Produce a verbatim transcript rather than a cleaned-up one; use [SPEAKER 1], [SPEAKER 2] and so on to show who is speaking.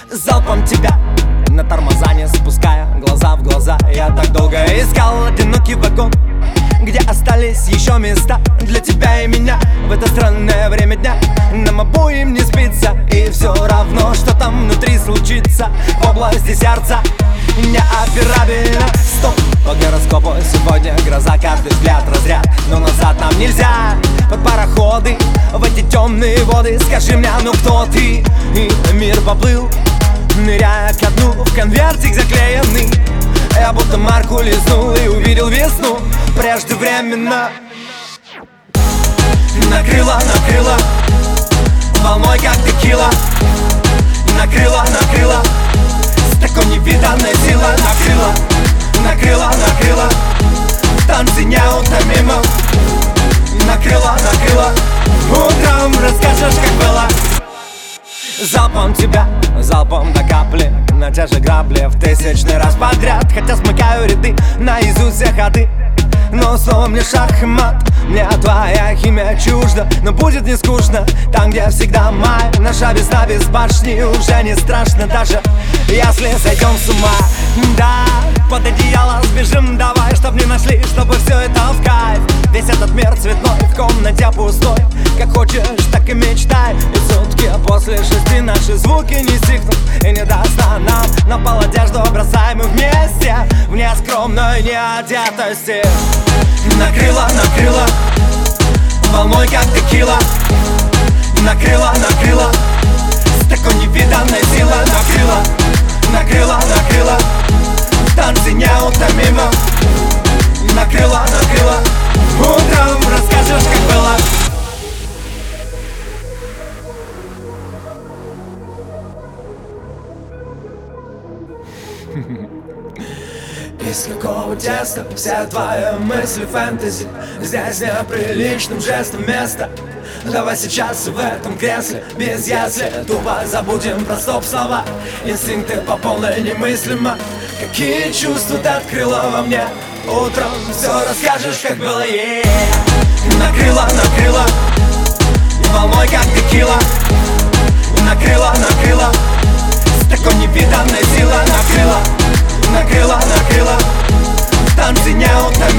[SPEAKER 1] Залпом тебя на тормоза не спуская, глаза в глаза. Я так долго искал одинокий вагон, где остались еще места для тебя и меня. В это странное время дня нам обоим не спится, и все равно, что там внутри случится в области сердца, неоперабельно. Стоп, по гороскопу сегодня гроза, каждый взгляд разряд, но назад нам нельзя. Под пароходы, в эти темные воды, скажи мне, ну кто ты? И мир поплыл, ныряя ко дну в конвертик заклеенный. Я будто марку лизнул и увидел весну преждевременно. Накрыло, накрыло волной, как текила. Накрыло, накрыло с такой невиданной силой. Накрыло, накрыло, накрыло в танце неутомимом. Накрыло, накрыло, утром расскажешь, как было. Залпом тебя, залпом до капли, на те же грабли в тысячный раз подряд. Хотя смыкаю ряды наизусть все ходы, но снова мне шах и мат. Мне твоя химия чужда, но будет не скучно там, где всегда май. Наша весна без башни уже не страшно, даже если сойдем с ума. Да, под одеяло сбежим давай, чтоб не нашли, чтобы все это в кайф. Весь этот мир цветной, в комнате пустой. Как хочешь, так и мечтай. И сутки после шести наши звуки не стихнут и не даст нам. На пол одежду бросаем мы вместе в нескромной неодетости. Накрыло, накрыло волной, как текила. Накрыло, накрыло с такой невиданной силой. Накрыло, накрыло, накрыло в танце неутомимом. Накрыло, накрыло, утром расскажешь, как было. Из какого теста все твои мысли фэнтези? Здесь неприличным жестом место. Давай сейчас в этом кресле без если тупо забудем про стоп-слова. Инстинкты по полной немыслимо. Какие чувства ты открыла во мне? Утром все расскажешь, как было. Yeah. Накрыло, накрыло волной, как текила. Накрыло, накрыло с такой невиданной силой. Накрыло, накрыло, накрыло в танце неутомимом.